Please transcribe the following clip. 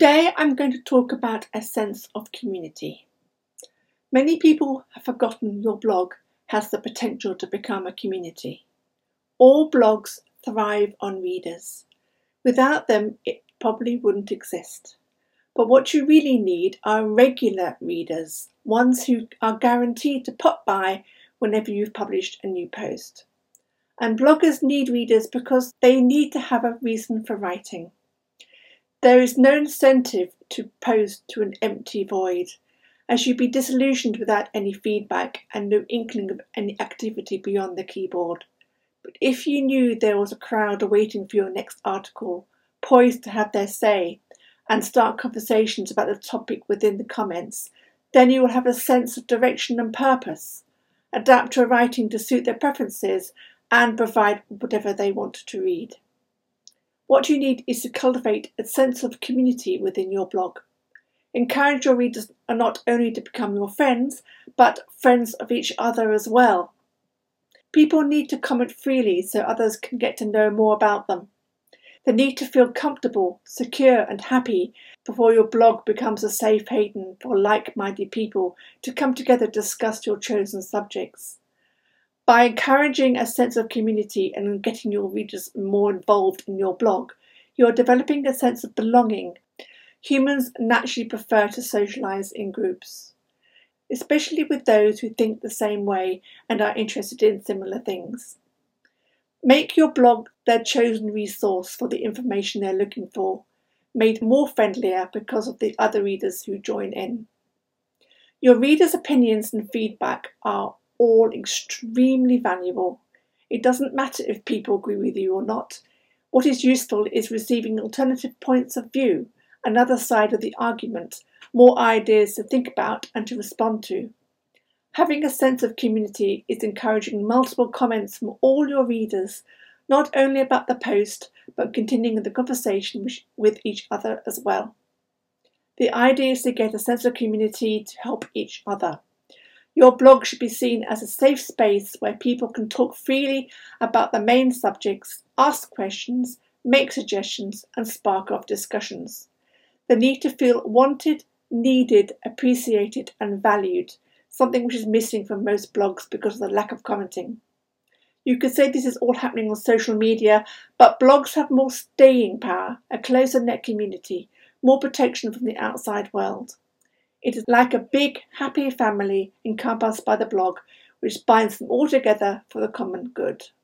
Today I'm going to talk about a sense of community. Many people have forgotten your blog has the potential to become a community. All blogs thrive on readers. Without them, it probably wouldn't exist. But what you really need are regular readers, ones who are guaranteed to pop by whenever you've published a new post. And bloggers need readers because they need to have a reason for writing. There is no incentive to post to an empty void, as you'd be disillusioned without any feedback and no inkling of any activity beyond the keyboard. But if you knew there was a crowd awaiting for your next article, poised to have their say, and start conversations about the topic within the comments, then you will have a sense of direction and purpose, adapt your writing to suit their preferences, and provide whatever they want to read. What you need is to cultivate a sense of community within your blog. Encourage your readers not only to become your friends, but friends of each other as well. People need to comment freely so others can get to know more about them. They need to feel comfortable, secure and happy before your blog becomes a safe haven for like-minded people to come together to discuss your chosen subjects. By encouraging a sense of community and getting your readers more involved in your blog, you are developing a sense of belonging. Humans naturally prefer to socialise in groups, especially with those who think the same way and are interested in similar things. Make your blog their chosen resource for the information they're looking for, made more friendlier because of the other readers who join in. Your readers' opinions and feedback are all extremely valuable. It doesn't matter if people agree with you or not. What is useful is receiving alternative points of view, another side of the argument, more ideas to think about and to respond to. Having a sense of community is encouraging multiple comments from all your readers, not only about the post, but continuing the conversation with each other as well. The idea is to get a sense of community to help each other. Your blog should be seen as a safe space where people can talk freely about the main subjects, ask questions, make suggestions, and spark off discussions. The need to feel wanted, needed, appreciated, and valued, something which is missing from most blogs because of the lack of commenting. You could say this is all happening on social media, but blogs have more staying power, a closer knit community, more protection from the outside world. It is like a big, happy family encompassed by the blog, which binds them all together for the common good.